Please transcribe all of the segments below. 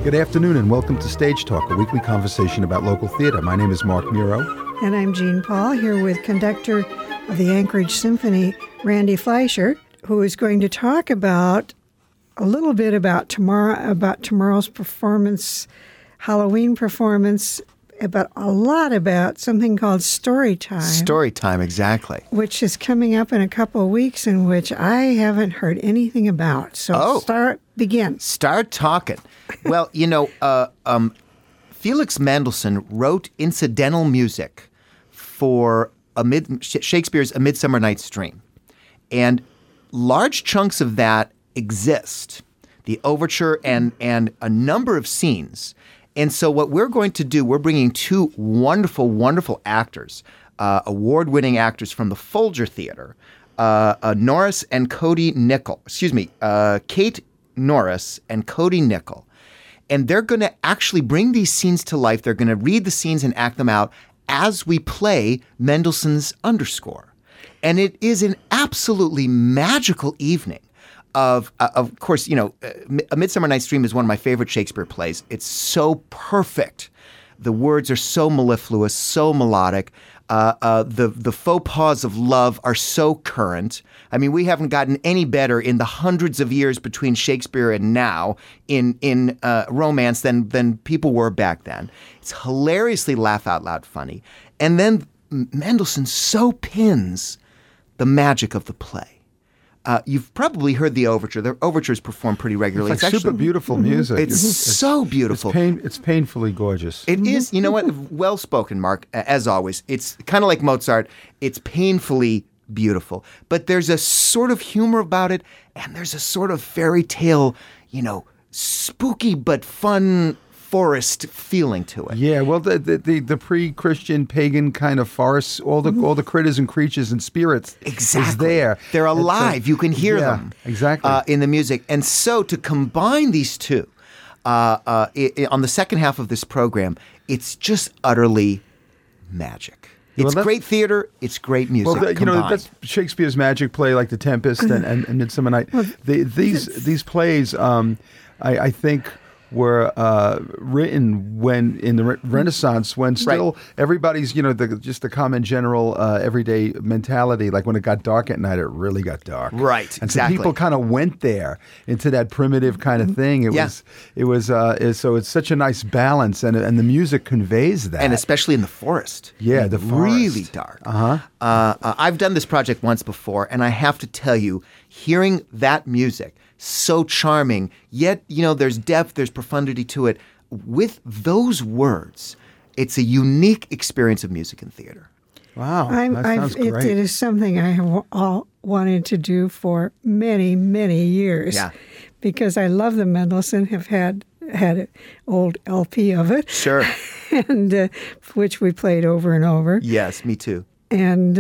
Good afternoon and welcome to Stage Talk, a weekly conversation about local theater. My name is Mark Muro. And I'm Jean Paul, here with conductor of the Anchorage Symphony, Randy Fleischer, who is going to talk about a little bit about tomorrow's performance, Halloween performance, but a lot about something called Story Time. Story Time, exactly. Which is coming up in a couple of weeks, in which I haven't heard anything about. So begin. Start talking. Well, Felix Mendelssohn wrote incidental music for Shakespeare's A Midsummer Night's Dream. And large chunks of that exist, the overture and a number of scenes. And so what we're going to do, we're bringing two wonderful, wonderful actors, award-winning actors from the Folger Theater, Norris and Cody Nickel. Kate Norris and Cody Nickel. And they're going to actually bring these scenes to life. They're going to read the scenes and act them out as we play Mendelssohn's underscore. And it is an absolutely magical evening. Of course, A Midsummer Night's Dream is one of my favorite Shakespeare plays. It's so perfect. The words are so mellifluous, so melodic. The faux pas of love are so current. I mean, we haven't gotten any better in the hundreds of years between Shakespeare and now in romance than people were back then. It's hilariously laugh-out-loud funny. And then Mendelssohn so pins the magic of the play. You've probably heard the overture. The overture is performed pretty regularly. It's super beautiful music. It's so beautiful. It's painfully gorgeous. It is. You know what? Well spoken, Mark, as always. It's kind of like Mozart. It's painfully beautiful. But there's a sort of humor about it, and there's a sort of fairy tale, spooky but fun forest feeling to it. Yeah, well, the pre-Christian pagan kind of farce, all the critters and creatures and spirits is there. They're alive. You can hear them exactly in the music. And so to combine these two on the second half of this program, it's just utterly magic. It's great theater. It's great music. Well, that's Shakespeare's magic play, like The Tempest and Midsummer Night. These plays, I think, were written when in the Renaissance, when still everybody's just the common general everyday mentality. Like when it got dark at night, it really got dark. Right, and so people kind of went there into that primitive kind of thing. It was so it's such a nice balance, and the music conveys that, and especially in the forest. Yeah, the forest. Really dark. I've done this project once before, and I have to tell you, hearing that music. So charming, yet, there's depth, there's profundity to it. With those words, it's a unique experience of music and theater. Wow, that sounds great. It is something I have wanted to do for many, many years. Yeah. Because I love the Mendelssohn, have had an old LP of it. Sure. And which we played over and over. Yes, me too. And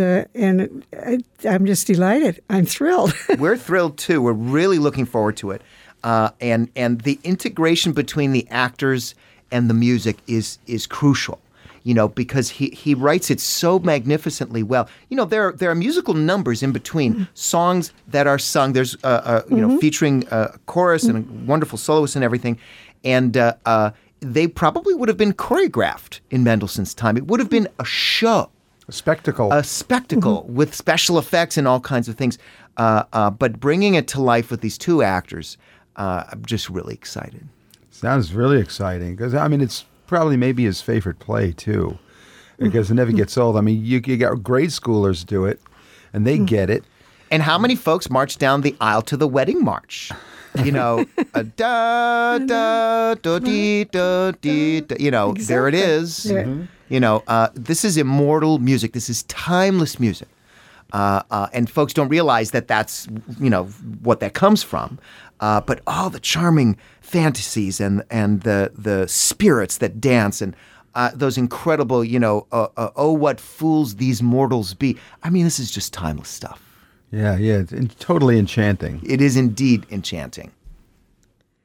I'm just delighted. I'm thrilled. We're thrilled too. We're really looking forward to it. And the integration between the actors and the music is crucial. Because he writes it so magnificently well. There are musical numbers in between songs that are sung. There's featuring a chorus and a wonderful soloist and everything, and they probably would have been choreographed in Mendelssohn's time. It would have been a show. A spectacle with special effects and all kinds of things. But bringing it to life with these two actors, I'm just really excited. Sounds really exciting. Because, it's probably maybe his favorite play, too. Because it never gets old. You got grade schoolers do it, and they get it. And how many folks march down the aisle to the wedding march? Da da da dee da dee. Exactly. There it is. This is immortal music. This is timeless music. And folks don't realize that that's, what that comes from. But all the charming fantasies and the spirits that dance and those incredible, oh, what fools these mortals be. This is just timeless stuff. Yeah, it's totally enchanting. It is indeed enchanting.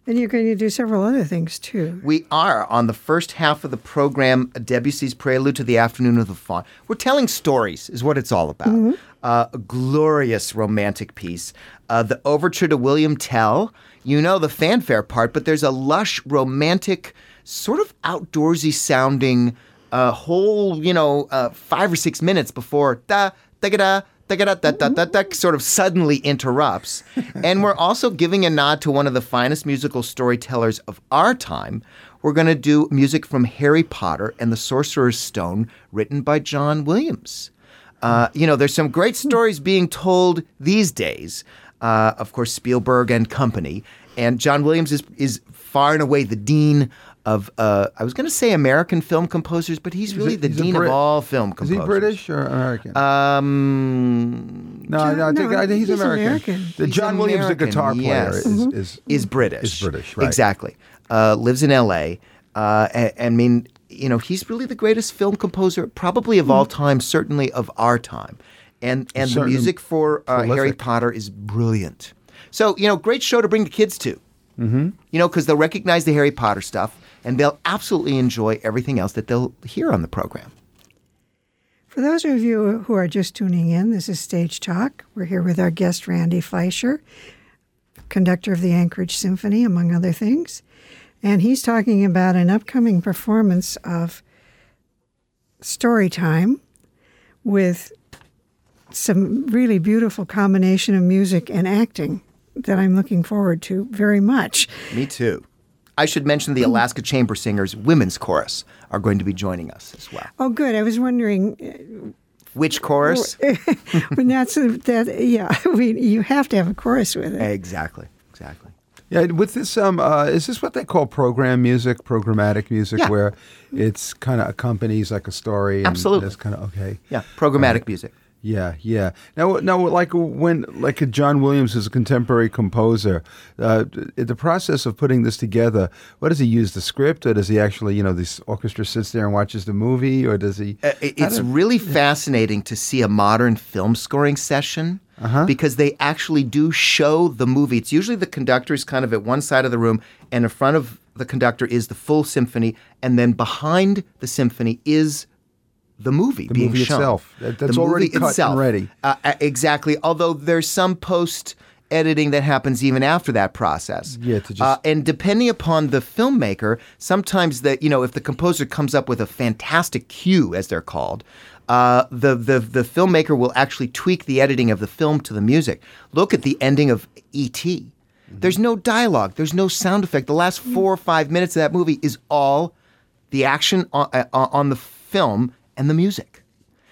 And you're going to do several other things, too. We are on the first half of the program, Debussy's Prelude to the Afternoon of the Faun. We're telling stories, is what it's all about. A glorious romantic piece. The overture to William Tell. You know the fanfare part, but there's a lush, romantic, sort of outdoorsy sounding whole, 5 or 6 minutes before da-da-da-da, sort of suddenly interrupts. And we're also giving a nod to one of the finest musical storytellers of our time. We're going to do music from Harry Potter and the Sorcerer's Stone, written by John Williams. There's some great stories being told these days. Of course, Spielberg and company. And John Williams is far and away the dean of, I was going to say American film composers, but he's really the dean of all film composers. Is he British or American? I think he's American. John Williams, the guitar player, is British. Is British, right. Exactly. Lives in L.A. He's really the greatest film composer probably of all time, certainly of our time. And the music for Harry Potter is brilliant. So, great show to bring the kids to. Because they'll recognize the Harry Potter stuff, and they'll absolutely enjoy everything else that they'll hear on the program. For those of you who are just tuning in, this is Stage Talk. We're here with our guest, Randy Fleischer, conductor of the Anchorage Symphony, among other things. And he's talking about an upcoming performance of Storytime with some really beautiful combination of music and acting that I'm looking forward to very much. Me too. I should mention the Alaska Chamber Singers Women's Chorus are going to be joining us as well. Oh, good. I was wondering... Which chorus? You have to have a chorus with it. Exactly. Yeah, with this, is this what they call programmatic music, where it's kind of accompanies like a story? Absolutely. And it's kind of, okay. Yeah, programmatic music. Yeah. Now, like John Williams is a contemporary composer, the process of putting this together, what does he use, the script, or does he actually, this orchestra sits there and watches the movie, or does he? It's really fascinating to see a modern film scoring session. Because they actually do show the movie. It's usually the conductor is kind of at one side of the room, and in front of the conductor is the full symphony, and then behind the symphony is the movie being movie shown. Itself. That's already cut and ready. Exactly. Although there's some post-editing that happens even after that process. Yeah, to just... and depending upon the filmmaker, sometimes if the composer comes up with a fantastic cue, as they're called, the filmmaker will actually tweak the editing of the film to the music. Look at the ending of E.T. There's no dialogue. There's no sound effect. The last 4 or 5 minutes of that movie is all the action on the film and the music.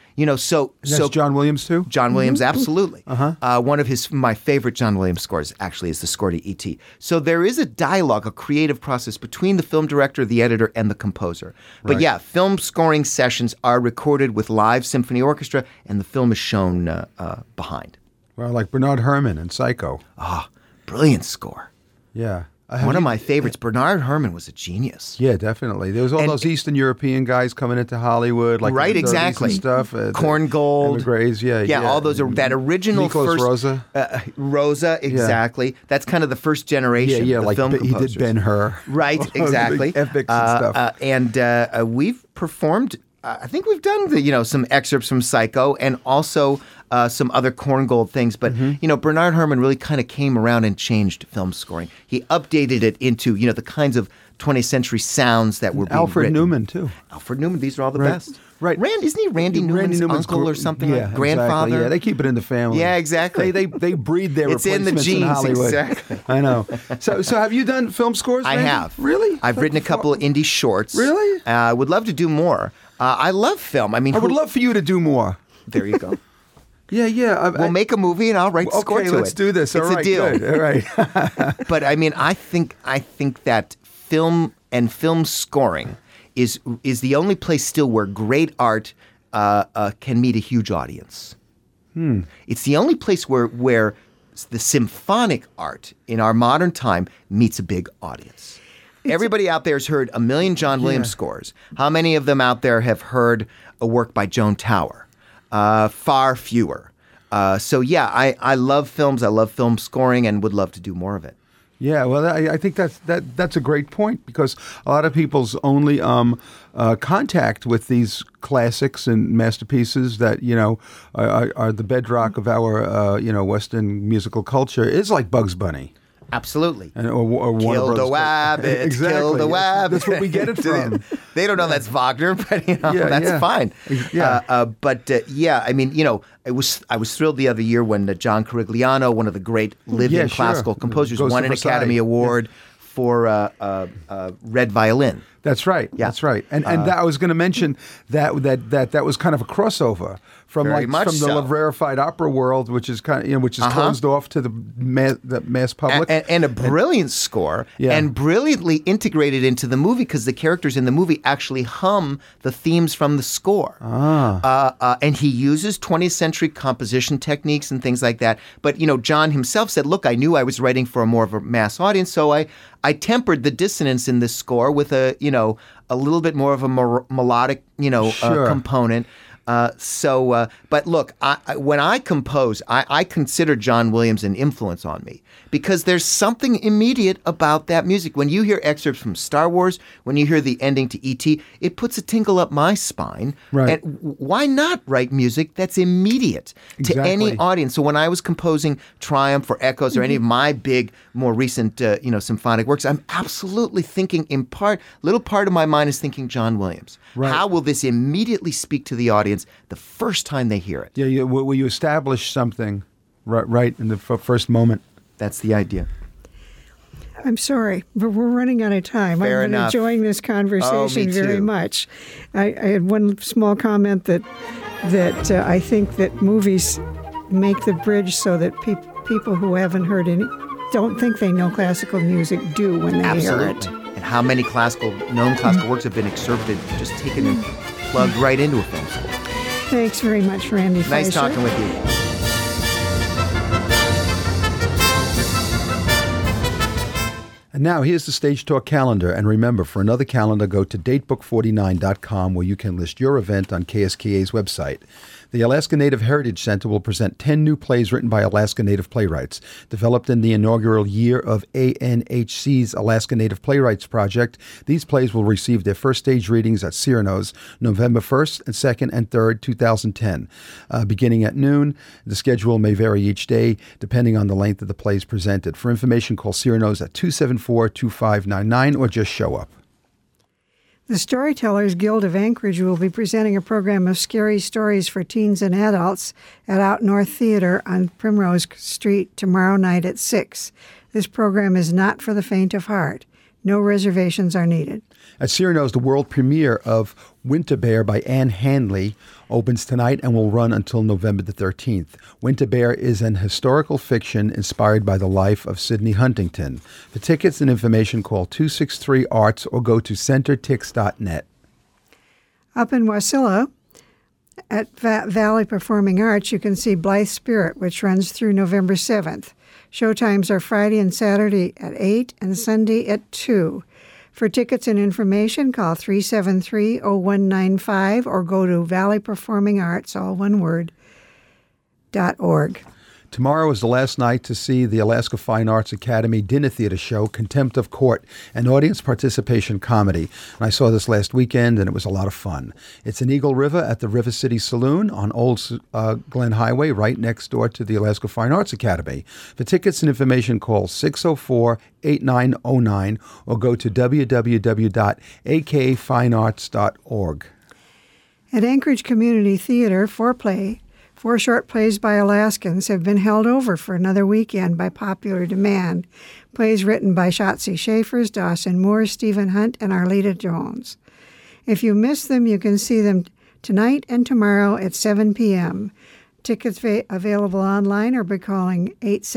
So John Williams too? John Williams, absolutely. One of my favorite John Williams scores actually is the score to E.T. So there is a dialogue, a creative process between the film director, the editor, and the composer. But film scoring sessions are recorded with live symphony orchestra, and the film is shown behind. Well, like Bernard Herrmann in Psycho. Brilliant score. Yeah. One of my favorites, Bernard Herrmann, was a genius. Yeah, definitely. There was all those Eastern European guys coming into Hollywood, like right, the 30s exactly. and stuff. Korngold, Emigres, yeah. All those that original Nicholas first Rosa, exactly. Yeah. That's kind of the first generation. Yeah, of like film he did Ben-Hur. Right, exactly. Epics and stuff. And we've performed. I think we've done some excerpts from Psycho and also some other Korngold things. But, Bernard Herrmann really kind of came around and changed film scoring. He updated it into, the kinds of 20th century sounds that were being Alfred written. Newman, too. Alfred Newman. These are all the best. Right. Isn't he Randy Newman's uncle or something? Yeah, like grandfather? Exactly. Yeah, they keep it in the family. Yeah, exactly. They breed their it's in the replacements genes, in Hollywood. Exactly. I know. So have you done film scores, I Randy? have. Really? I've written a couple of indie shorts. Really? I would love to do more. I love film. I would love for you to do more. There you go. Yeah. We'll make a movie and I'll write the score to it. Okay, let's do this. It's all right, a deal. Good. All right. But I think that film and film scoring is the only place still where great art can meet a huge audience. It's the only place where the symphonic art in our modern time meets a big audience. Everybody out there has heard a million John Williams scores. How many of them out there have heard a work by Joan Tower? Far fewer. I love films. I love film scoring and would love to do more of it. Yeah, well, I think that's a great point, because a lot of people's only contact with these classics and masterpieces that are the bedrock of our Western musical culture is like Bugs Bunny. Absolutely. Or Warner Kill the Brothers. Wabbit. Exactly. Kill the Wabbit. That's where we get it from. They don't know that's Wagner, but that's fine. Yeah. I mean, I was thrilled the other year when John Carigliano, one of the great living classical composers, Goes won to an Versailles. Academy Award for Red Violin. That's right. Yeah. That's right. And that I was going to mention that was kind of a crossover from Very much the so. rarefied opera world, which is closed off to the mass public. And a brilliant score, and brilliantly integrated into the movie, because the characters in the movie actually hum the themes from the score. And he uses 20th century composition techniques and things like that. But John himself said, "Look, I knew I was writing for a more of a mass audience, so I tempered the dissonance in this score with a little bit more of a melodic component." But look, when I compose, I consider John Williams an influence on me, because there's something immediate about that music. When you hear excerpts from Star Wars, when you hear the ending to E.T., it puts a tingle up my spine. Right. And why not write music that's immediate to any audience? So when I was composing Triumph or Echoes or any of my big, more recent, symphonic works, I'm absolutely thinking little part of my mind is thinking John Williams. Right. How will this immediately speak to the audience the first time they hear it? Yeah, will you establish something right in the first moment? That's the idea. I'm sorry, but we're running out of time. Fair I've been enough. enjoying this conversation me very too. much. I had one small comment that I think that movies make the bridge so that people who haven't heard any, don't think they know classical music, do when they hear it. Absolutely. And how many known classical works have been excerpted, just taken and plugged right into a film score? Thanks very much, Randy Fleischer. Nice talking with you. And now here's the Stage Talk calendar. And remember, for another calendar, go to datebook49.com, where you can list your event on KSKA's website. The Alaska Native Heritage Center will present 10 new plays written by Alaska Native playwrights. Developed in the inaugural year of ANHC's Alaska Native Playwrights Project, these plays will receive their first stage readings at Cyrano's November 1st and 2nd and 3rd, 2010. Beginning at noon, the schedule may vary each day depending on the length of the plays presented. For information, call Cyrano's at 274-2599 or just show up. The Storytellers Guild of Anchorage will be presenting a program of scary stories for teens and adults at Out North Theater on Primrose Street tomorrow night at 6. This program is not for the faint of heart. No reservations are needed. At Cyrano's, the world premiere of Winter Bear by Anne Handley opens tonight and will run until November the 13th. Winter Bear is an historical fiction inspired by the life of Sidney Huntington. For tickets and information, call 263-ARTS or go to centertix.net. Up in Wasilla, at Valley Performing Arts, you can see Blythe Spirit, which runs through November 7th. Showtimes are Friday and Saturday at 8 and Sunday at 2. For tickets and information, call 373-0195 or go to Valley Performing Arts, all one word, .org. Tomorrow is the last night to see the Alaska Fine Arts Academy dinner theater show, Contempt of Court, an audience participation comedy. And I saw this last weekend, and it was a lot of fun. It's in Eagle River at the River City Saloon on Old Glen Highway, right next door to the Alaska Fine Arts Academy. For tickets and information, call 604-8909 or go to www.akfinearts.org. At Anchorage Community Theater, Four short plays by Alaskans have been held over for another weekend by popular demand. Plays written by Shotzi Schaefers, Dawson Moore, Stephen Hunt, and Arleta Jones. If you miss them, you can see them tonight and tomorrow at 7 p.m. Tickets available online or by calling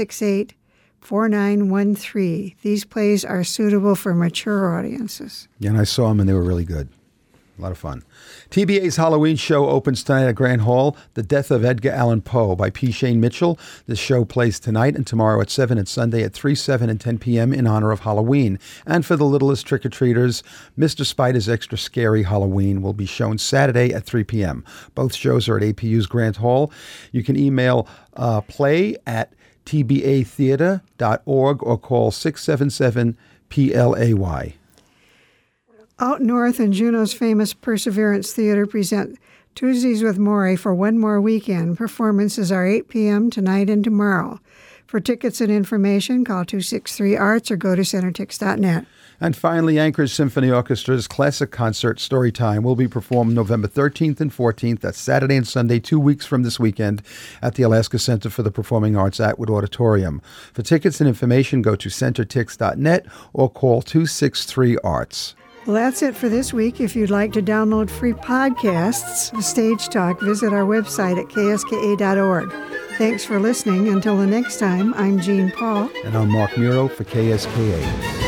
868-4913. These plays are suitable for mature audiences. Yeah, and I saw them, and they were really good. A lot of fun. TBA's Halloween show opens tonight at Grand Hall, The Death of Edgar Allan Poe by P. Shane Mitchell. This show plays tonight and tomorrow at 7 and Sunday at 3, 7, and 10 p.m. in honor of Halloween. And for the littlest trick-or-treaters, Mr. Spider's Extra Scary Halloween will be shown Saturday at 3 p.m. Both shows are at APU's Grand Hall. You can email play at tbatheater.org or call 677-PLAY. Out North and Juneau's famous Perseverance Theater present Tuesdays with Maury for one more weekend. Performances are 8 p.m. tonight and tomorrow. For tickets and information, call 263-ARTS or go to centertix.net. And finally, Anchorage Symphony Orchestra's classic concert, Storytime, will be performed November 13th and 14th. That's Saturday and Sunday, 2 weeks from this weekend, at the Alaska Center for the Performing Arts Atwood Auditorium. For tickets and information, go to centertix.net or call 263-ARTS. Well, that's it for this week. If you'd like to download free podcasts of Stage Talk, visit our website at kska.org. Thanks for listening. Until the next time, I'm Jean Paul. And I'm Mark Muro for KSKA.